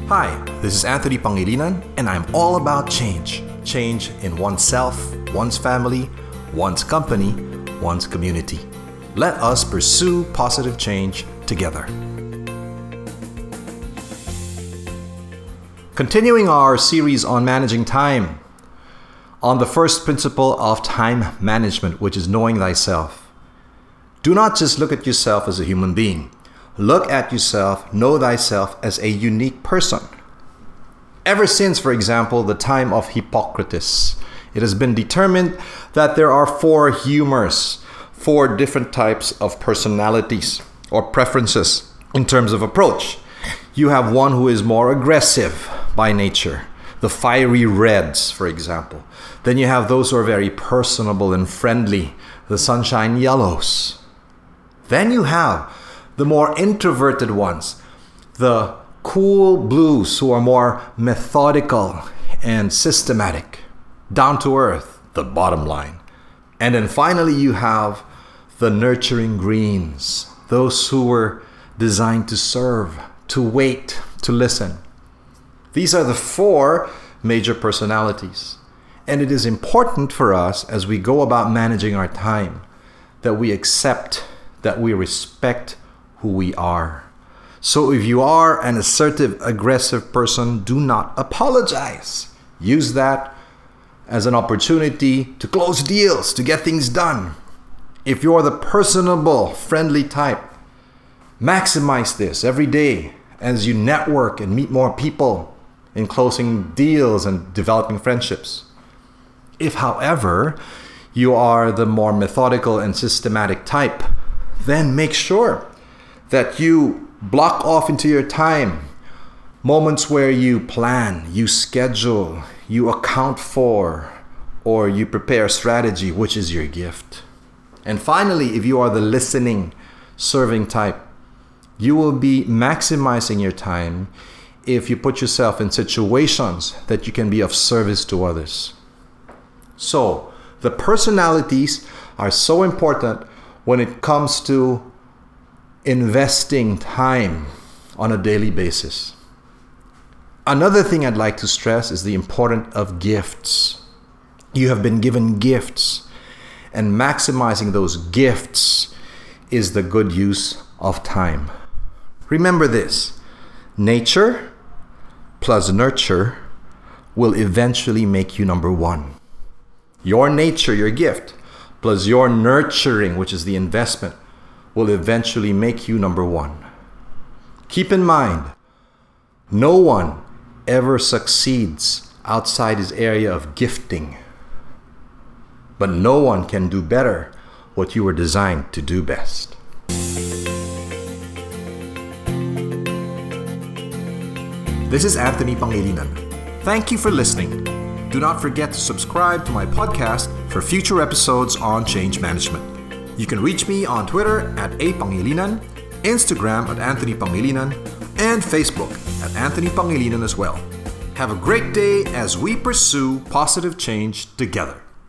Hi, this is Anthony Pangilinan, and I'm all about change. Change in oneself, one's family, one's company, one's community. Let us pursue positive change together. Continuing our series on managing time, on the first principle of time management, which is knowing thyself. Do not just look at yourself as a human being. Look at yourself, know thyself as a unique person. Ever since, for example, the time of Hippocrates, it has been determined that there are 4 humors, 4 different types of personalities or preferences in terms of approach. You have one who is more aggressive by nature, the fiery reds, for example. Then you have those who are very personable and friendly, the sunshine yellows. Then you have the more introverted ones, the cool blues who are more methodical and systematic, down to earth, the bottom line. And then finally you have the nurturing greens, those who were designed to serve, to wait, to listen. These are the 4 major personalities. And it is important for us as we go about managing our time that we accept, that we respect who we are. So if you are an assertive, aggressive person, do not apologize. Use that as an opportunity to close deals, to get things done. If you're the personable, friendly type, maximize this every day as you network and meet more people in closing deals and developing friendships. If, however, you are the more methodical and systematic type, then make sure that you block off into your time moments where you plan, you schedule, you account for, or you prepare strategy, which is your gift. And finally, if you are the listening, serving type, you will be maximizing your time if you put yourself in situations that you can be of service to others. So, the personalities are so important when it comes to investing time on a daily basis. Another thing I'd like to stress is the importance of gifts. You have been given gifts, and maximizing those gifts is the good use of time. Remember this: nature plus nurture will eventually make you number 1. Your nature, your gift, plus your nurturing, which is the investment, will eventually make you number 1. Keep in mind, no one ever succeeds outside his area of gifting, but no one can do better what you were designed to do best. This is Anthony Pangilinan. Thank you for listening. Do not forget to subscribe to my podcast for future episodes on change management. You can reach me on Twitter at @apangilinan, Instagram at Anthony Pangilinan, and Facebook at Anthony Pangilinan as well. Have a great day as we pursue positive change together.